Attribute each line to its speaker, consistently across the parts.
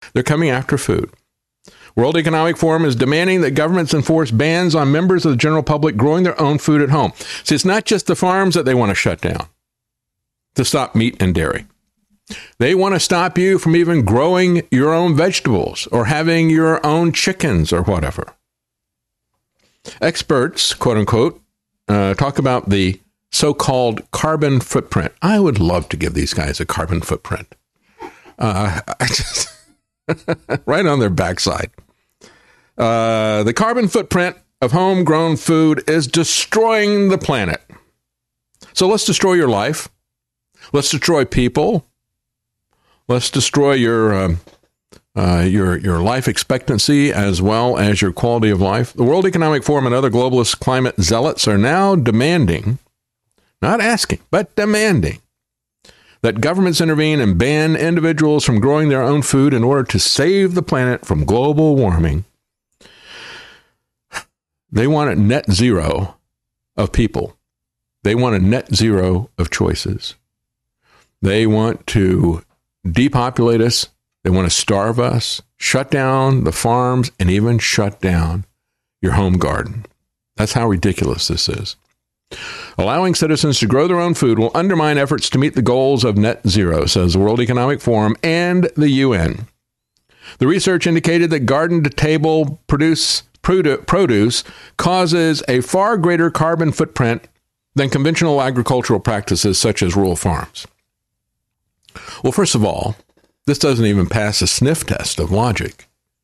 Speaker 1: They're coming after food. World Economic Forum is demanding that governments enforce bans on members of the general public growing their own food at home. See, it's not just the farms that they want to shut down to stop meat and dairy. They want to stop you from even growing your own vegetables or having your own chickens or whatever. Experts, quote unquote, talk about the so-called carbon footprint. I would love to give these guys a carbon footprint. Right on their backside. The carbon footprint of homegrown food is destroying the planet. So let's destroy your life. Let's destroy people. Let's destroy your life expectancy as well as your quality of life. The World Economic Forum and other globalist climate zealots are now demanding, not asking, but demanding, that governments intervene and ban individuals from growing their own food in order to save the planet from global warming. They want a net zero of people. They want a net zero of choices. They want to depopulate us. They want to starve us, shut down the farms, and even shut down your home garden. That's how ridiculous this is. Allowing citizens to grow their own food will undermine efforts to meet the goals of net zero, says the World Economic Forum and the UN. The research indicated that garden-to-table produce causes a far greater carbon footprint than conventional agricultural practices such as rural farms. Well, first of all, this doesn't even pass a sniff test of logic.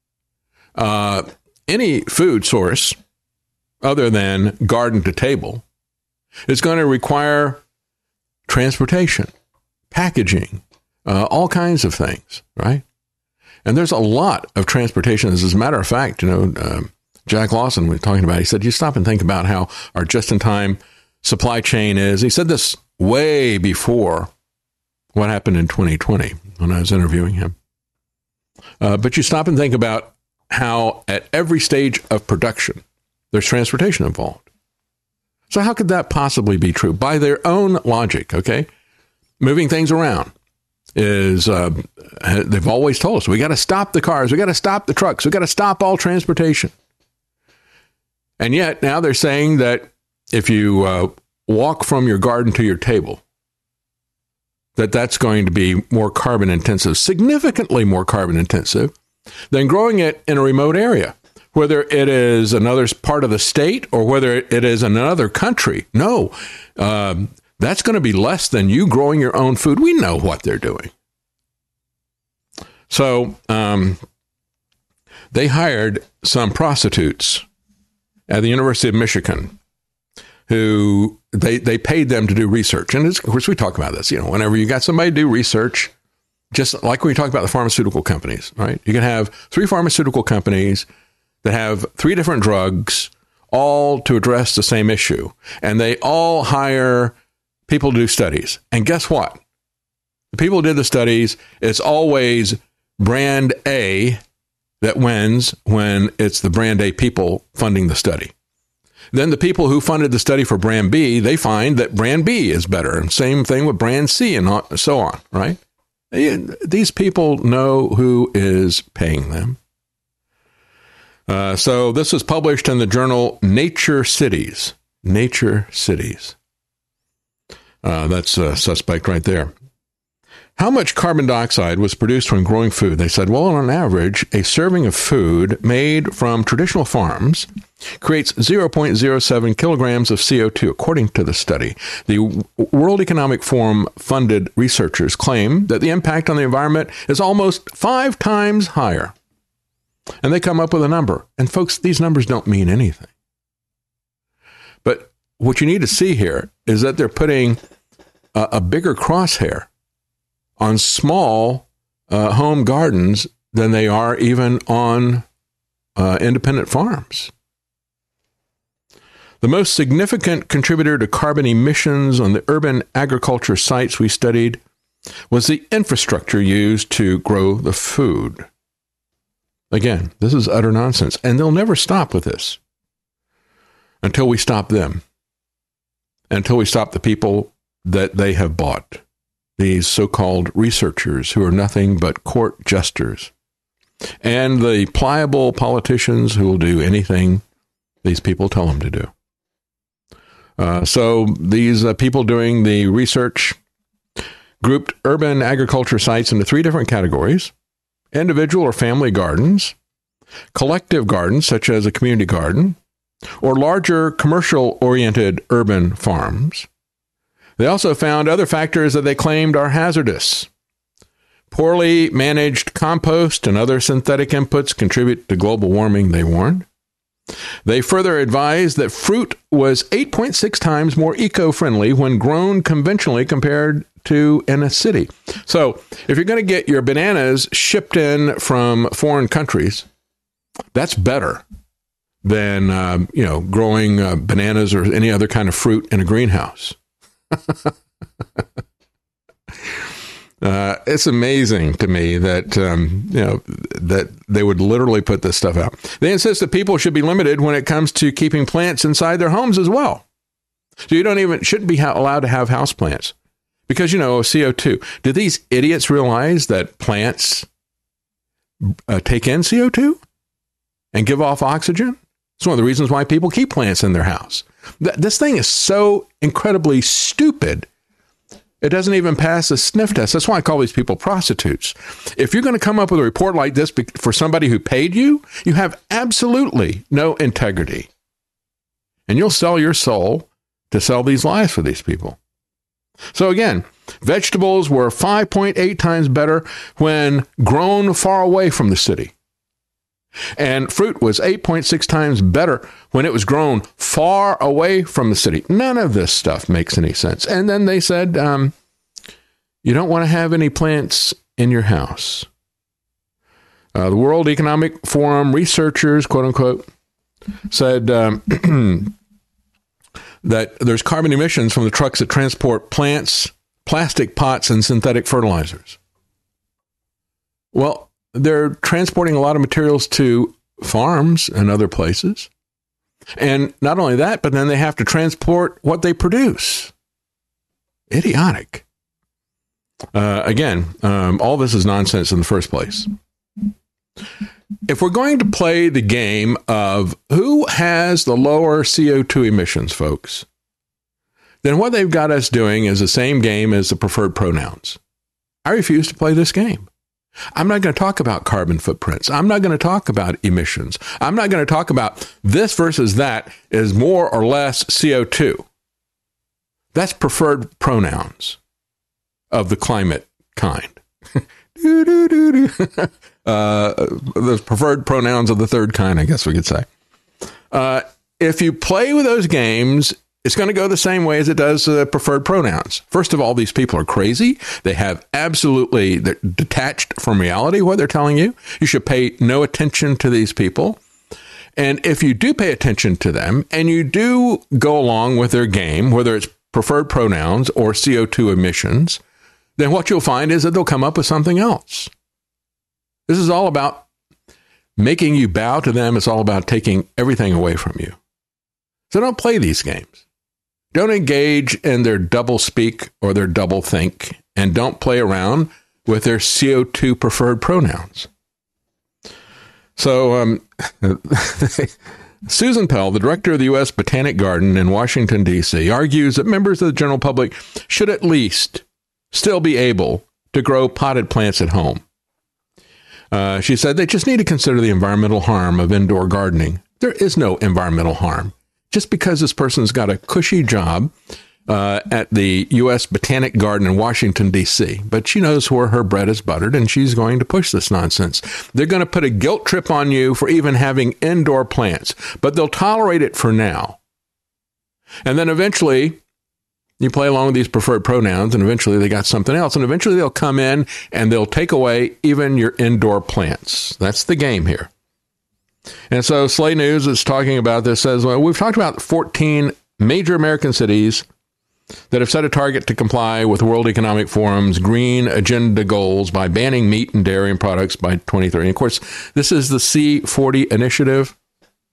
Speaker 1: Any food source other than garden to table is going to require transportation, packaging, all kinds of things, right? And there's a lot of transportation. As a matter of fact, Jack Lawson was talking about, he said, you stop and think about how our just-in-time supply chain is. He said this way before what happened in 2020 when I was interviewing him. But you stop and think about how at every stage of production, there's transportation involved. So how could that possibly be true? By their own logic, okay? Moving things around is, they've always told us, we got to stop the cars, we got to stop the trucks, we got to stop all transportation. And yet now they're saying that if you walk from your garden to your table, that's going to be more carbon intensive, significantly more carbon intensive than growing it in a remote area, whether it is another part of the state or whether it is another country. No, that's going to be less than you growing your own food. We know what they're doing. So they hired some prostitutes at the University of Michigan who they paid them to do research. And of course, we talk about this, whenever you got somebody do research, just like when we talk about the pharmaceutical companies, right? You can have 3 pharmaceutical companies that have 3 different drugs, all to address the same issue. And they all hire people to do studies. And guess what? The people who did the studies, it's always brand A that wins when it's the brand A people funding the study. Then the people who funded the study for brand B, they find that brand B is better. And same thing with brand C and so on, right? These people know who is paying them. So this was published in the journal Nature Cities. Nature Cities. That's a suspect right there. How much carbon dioxide was produced from growing food? They said, well, on average, a serving of food made from traditional farms creates 0.07 kilograms of CO2, according to the study. The World Economic Forum funded researchers claim that the impact on the environment is almost 5 times higher. And they come up with a number. And folks, these numbers don't mean anything. But what you need to see here is that they're putting a bigger crosshair on small home gardens than they are even on independent farms. The most significant contributor to carbon emissions on the urban agriculture sites we studied was the infrastructure used to grow the food. Again, this is utter nonsense, and they'll never stop with this until we stop them, until we stop the people that they have bought, these so-called researchers who are nothing but court jesters. and the pliable politicians who will do anything these people tell them to do. So these people doing the research grouped urban agriculture sites into 3 different categories: individual or family gardens, collective gardens, such as a community garden, or larger commercial-oriented urban farms. They also found other factors that they claimed are hazardous. Poorly managed compost and other synthetic inputs contribute to global warming, they warned. They further advised that fruit was 8.6 times more eco-friendly when grown conventionally compared to in a city. So if you're going to get your bananas shipped in from foreign countries, that's better than, growing bananas or any other kind of fruit in a greenhouse. It's amazing to me that, that they would literally put this stuff out. They insist that people should be limited when it comes to keeping plants inside their homes as well. So you shouldn't be allowed to have houseplants because, CO2. Do these idiots realize that plants take in CO2 and give off oxygen? It's one of the reasons why people keep plants in their house. This thing is so incredibly stupid. It doesn't even pass a sniff test. That's why I call these people prostitutes. If you're going to come up with a report like this for somebody who paid you, you have absolutely no integrity. And you'll sell your soul to sell these lies for these people. So again, vegetables were 5.8 times better when grown far away from the city. And fruit was 8.6 times better when it was grown far away from the city. None of this stuff makes any sense. And then they said, you don't want to have any plants in your house. The World Economic Forum researchers, quote unquote, said that there's carbon emissions from the trucks that transport plants, plastic pots, and synthetic fertilizers. Well, they're transporting a lot of materials to farms and other places. And not only that, but then they have to transport what they produce. Idiotic. All this is nonsense in the first place. If we're going to play the game of who has the lower CO2 emissions, folks, then what they've got us doing is the same game as the preferred pronouns. I refuse to play this game. I'm not going to talk about carbon footprints. I'm not going to talk about emissions. I'm not going to talk about this versus that is more or less CO2. That's preferred pronouns of the climate kind. The preferred pronouns of the third kind, I guess we could say. If you play with those games, it's going to go the same way as it does preferred pronouns. First of all, these people are crazy. They have they're detached from reality, what they're telling you. You should pay no attention to these people. And if you do pay attention to them and you do go along with their game, whether it's preferred pronouns or CO2 emissions, then what you'll find is that they'll come up with something else. This is all about making you bow to them. It's all about taking everything away from you. So don't play these games. Don't engage in their double speak or their double think, and don't play around with their CO2 preferred pronouns. So Susan Pell, the director of the U.S. Botanic Garden in Washington, D.C., argues that members of the general public should at least still be able to grow potted plants at home. She said they just need to consider the environmental harm of indoor gardening. There is no environmental harm. Just because this person's got a cushy job at the U.S. Botanic Garden in Washington, D.C., but she knows where her bread is buttered, and she's going to push this nonsense. They're going to put a guilt trip on you for even having indoor plants, but they'll tolerate it for now. And then eventually, you play along with these preferred pronouns, and eventually they got something else, and eventually they'll come in and they'll take away even your indoor plants. That's the game here. And so Slay News is talking about this, says, well, we've talked about 14 major American cities that have set a target to comply with World Economic Forum's green agenda goals by banning meat and dairy products by 2030. And of course, this is the C40 initiative.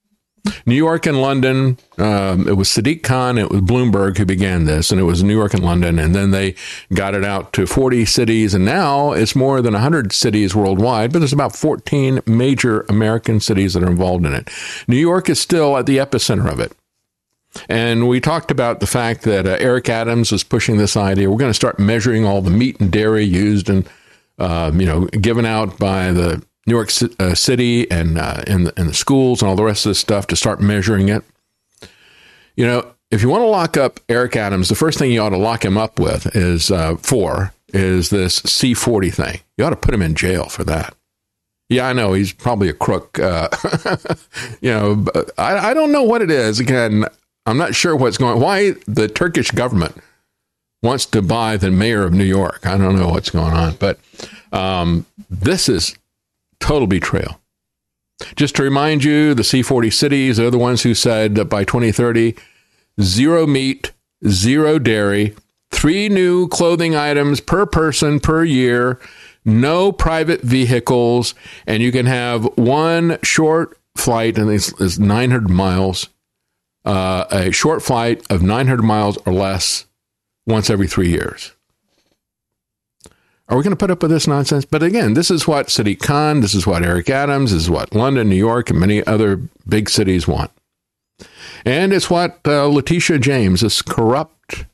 Speaker 1: New York and London, it was Sadiq Khan, it was Bloomberg who began this, and it was New York and London, and then they got it out to 40 cities, and now it's more than 100 cities worldwide, but there's about 14 major American cities that are involved in it. New York is still at the epicenter of it. And we talked about the fact that Eric Adams was pushing this idea. We're going to start measuring all the meat and dairy used and, given out by the New York City and in the schools and all the rest of this stuff to start measuring it. You know, if you want to lock up Eric Adams, the first thing you ought to lock him up with is this C-40 thing. You ought to put him in jail for that. Yeah, I know he's probably a crook. But I don't know what it is. Again, I'm not sure why the Turkish government wants to buy the mayor of New York. I don't know what's going on, but this is total betrayal. Just to remind you, the C-40 cities are the ones who said that by 2030, 0 meat, 0 dairy, 3 new clothing items per person per year, no private vehicles, and you can have one short flight, and it's 900 miles, a short flight of 900 miles or less once every 3 years. Are we going to put up with this nonsense? But again, this is what Sadiq Khan, this is what Eric Adams, this is what London, New York, and many other big cities want. And it's what Letitia James, this corrupt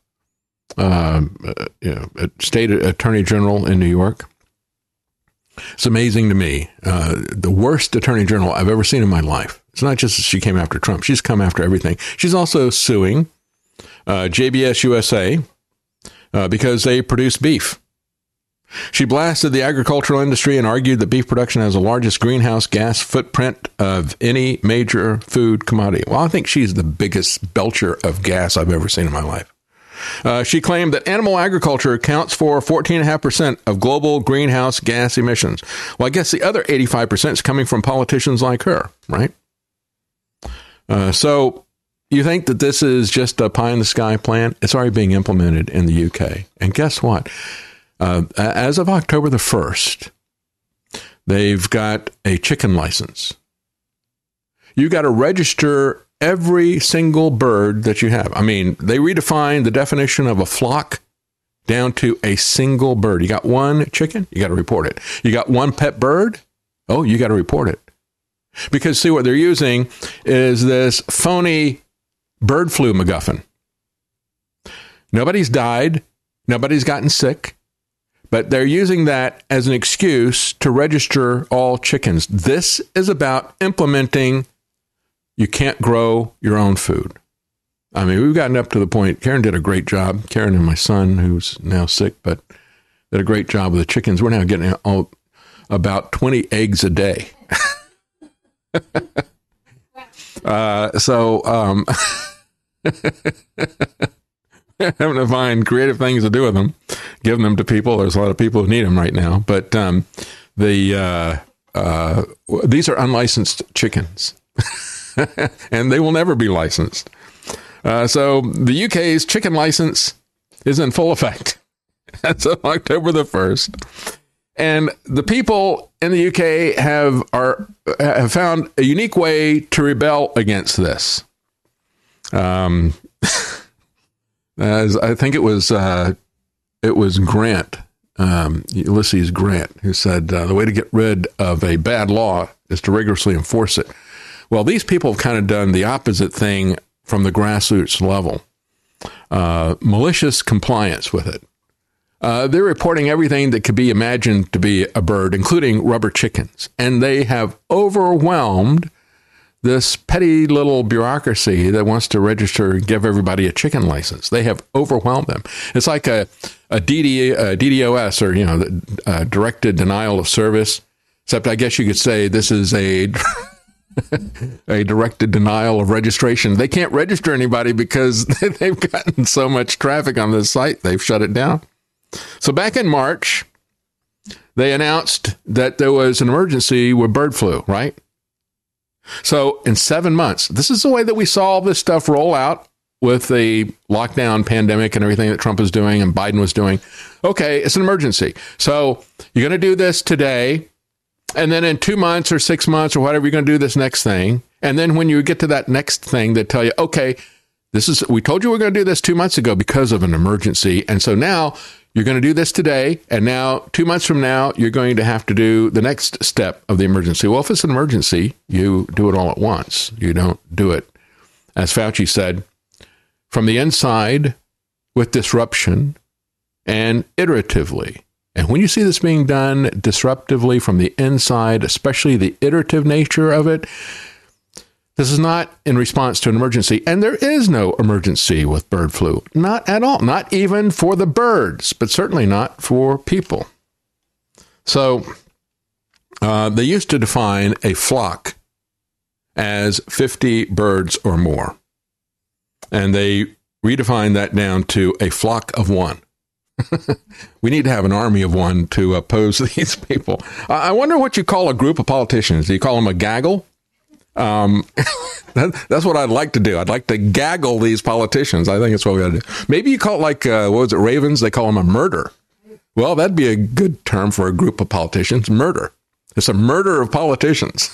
Speaker 1: state attorney general in New York. It's amazing to me. The worst attorney general I've ever seen in my life. It's not just that she came after Trump. She's come after everything. She's also suing JBS USA because they produce beef. She blasted the agricultural industry and argued that beef production has the largest greenhouse gas footprint of any major food commodity. Well, I think she's the biggest belcher of gas I've ever seen in my life. She claimed that animal agriculture accounts for 14.5% of global greenhouse gas emissions. Well, I guess the other 85% is coming from politicians like her, right? So you think that this is just a pie-in-the-sky plan? It's already being implemented in the UK. And guess what? As of October the 1st, they've got a chicken license. You got to register every single bird that you have. I mean, they redefined the definition of a flock down to a single bird. You got one chicken, you got to report it. You got one pet bird, oh, you got to report it. Because, see, what they're using is this phony bird flu MacGuffin. Nobody's died. Nobody's gotten sick. But they're using that as an excuse to register all chickens. This is about implementing you can't grow your own food. I mean, we've gotten up to the point, Karen did a great job. Karen and my son, who's now sick, but did a great job with the chickens. We're now getting about 20 eggs a day. Having to find creative things to do with them, giving them to people. There's a lot of people who need them right now. But these are unlicensed chickens, and they will never be licensed. So the UK's chicken license is in full effect as of October the 1st. And the people in the UK have found a unique way to rebel against this. As I think it was Grant, Ulysses Grant, who said the way to get rid of a bad law is to rigorously enforce it. Well, these people have kind of done the opposite thing from the grassroots level. Malicious compliance with it. They're reporting everything that could be imagined to be a bird, including rubber chickens. And they have overwhelmed this petty little bureaucracy that wants to register and give everybody a chicken license. They have overwhelmed them. It's like a DDoS, or, directed denial of service. Except I guess you could say this is a directed denial of registration. They can't register anybody because they've gotten so much traffic on this site, they've shut it down. So back in March, they announced that there was an emergency with bird flu, right? So in 7 months, this is the way that we saw all this stuff roll out with the lockdown pandemic and everything that Trump was doing and Biden was doing. Okay, it's an emergency. So you're going to do this today, and then in 2 months or 6 months or whatever, you're going to do this next thing. And then when you get to that next thing, they tell you, okay, we told you we're going to do this 2 months ago because of an emergency. And so now you're going to do this today. And now 2 months from now, you're going to have to do the next step of the emergency. Well, if it's an emergency, you do it all at once. You don't do it, as Fauci said, from the inside with disruption and iteratively. And when you see this being done disruptively from the inside, especially the iterative nature of it, this is not in response to an emergency. And there is no emergency with bird flu. Not at all. Not even for the birds, but certainly not for people. So they used to define a flock as 50 birds or more. And they redefined that down to a flock of one. We need to have an army of one to oppose these people. I wonder what you call a group of politicians. Do you call them a gaggle? That's what I'd like to do. I'd like to gaggle these politicians. I think that's what we got to do. Maybe you call it like, what was it, Ravens? They call them a murder. Well, that'd be a good term for a group of politicians, murder. It's a murder of politicians.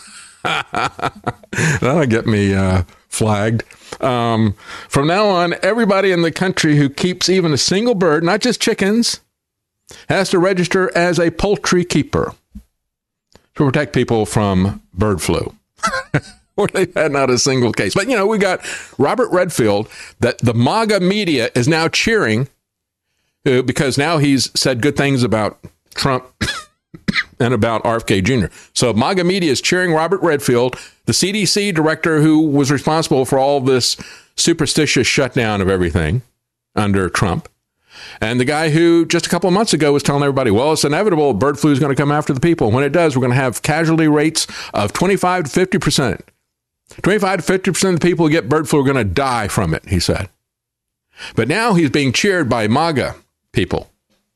Speaker 1: That'll get me flagged. From now on, everybody in the country who keeps even a single bird, not just chickens, has to register as a poultry keeper to protect people from bird flu. Or they've had not a single case. But, we got Robert Redfield, that the MAGA media is now cheering because now he's said good things about Trump and about RFK Jr. So MAGA media is cheering Robert Redfield, the CDC director who was responsible for all this superstitious shutdown of everything under Trump. And the guy who just a couple of months ago was telling everybody, well, it's inevitable. Bird flu is going to come after the people. When it does, we're going to have casualty rates of 25 to 50%. 25 to 50% of the people who get bird flu are going to die from it, he said. But now he's being cheered by MAGA people.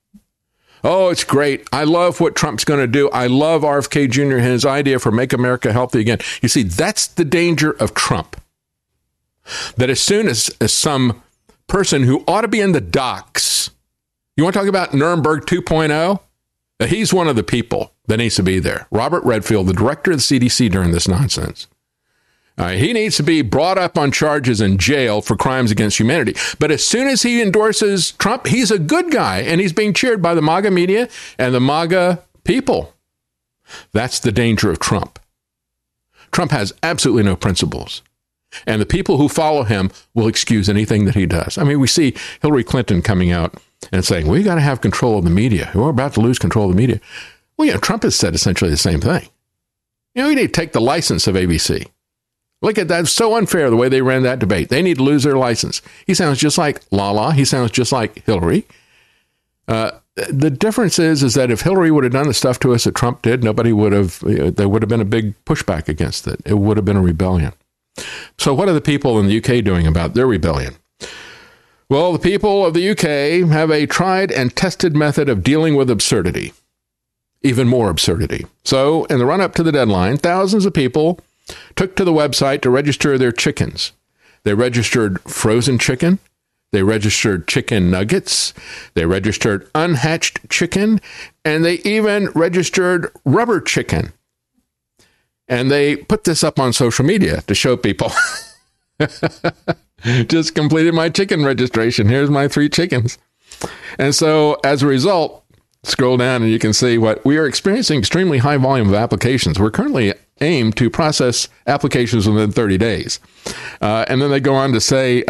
Speaker 1: Oh, it's great. I love what Trump's going to do. I love RFK Jr. and his idea for Make America Healthy Again. You see, that's the danger of Trump. That as soon as some person who ought to be in the docks, you want to talk about Nuremberg 2.0? He's one of the people that needs to be there. Robert Redfield, the director of the CDC during this nonsense. He needs to be brought up on charges in jail for crimes against humanity. But as soon as he endorses Trump, he's a good guy, and he's being cheered by the MAGA media and the MAGA people. That's the danger of Trump. Trump has absolutely no principles. And the people who follow him will excuse anything that he does. I mean, we see Hillary Clinton coming out and saying, we got to have control of the media. We're about to lose control of the media. Well, Trump has said essentially the same thing. We need to take the license of ABC. Look at that. It's so unfair the way they ran that debate. They need to lose their license. He sounds just like Lala. He sounds just like Hillary. The difference is that if Hillary would have done the stuff to us that Trump did, nobody would have, there would have been a big pushback against it. It would have been a rebellion. So what are the people in the UK doing about their rebellion? Well, the people of the UK have a tried and tested method of dealing with absurdity, even more absurdity. So in the run-up to the deadline, thousands of people took to the website to register their chickens. They registered frozen chicken. They registered chicken nuggets. They registered unhatched chicken. And they even registered rubber chicken. And they put this up on social media to show people. Just completed my chicken registration. Here's my 3 chickens. And so as a result, scroll down and you can see what we are experiencing extremely high volume of applications. We're currently aimed to process applications within 30 days. And then they go on to say,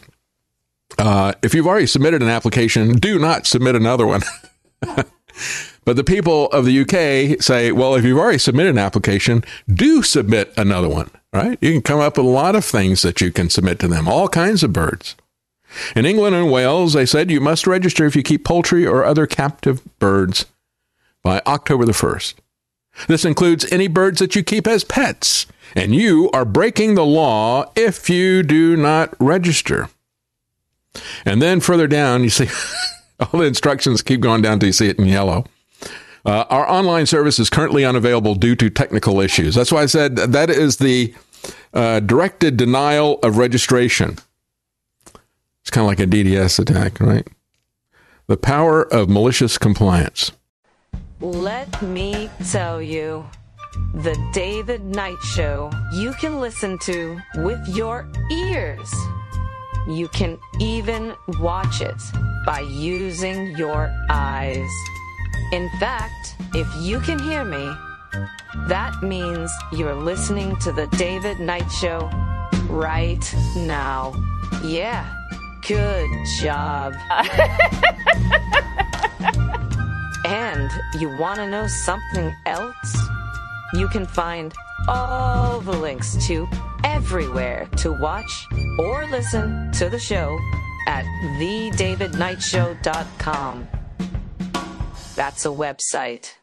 Speaker 1: if you've already submitted an application, do not submit another one. But the people of the UK say, well, if you've already submitted an application, do submit another one, right? You can come up with a lot of things that you can submit to them, all kinds of birds. In England and Wales, they said you must register if you keep poultry or other captive birds by October the 1st. This includes any birds that you keep as pets, and you are breaking the law if you do not register. And then further down, you see all the instructions keep going down till you see it in yellow. Our online service is currently unavailable due to technical issues. That's why I said that is the directed denial of registration. It's kind of like a DDoS attack, right? The power of malicious compliance.
Speaker 2: Let me tell you. The David Knight Show you can listen to with your ears. You can even watch it by using your eyes. In fact, if you can hear me, that means you're listening to The David Knight Show right now. Yeah, good job. And you want to know something else? You can find all the links to everywhere to watch or listen to the show at thedavidknightshow.com. That's a website.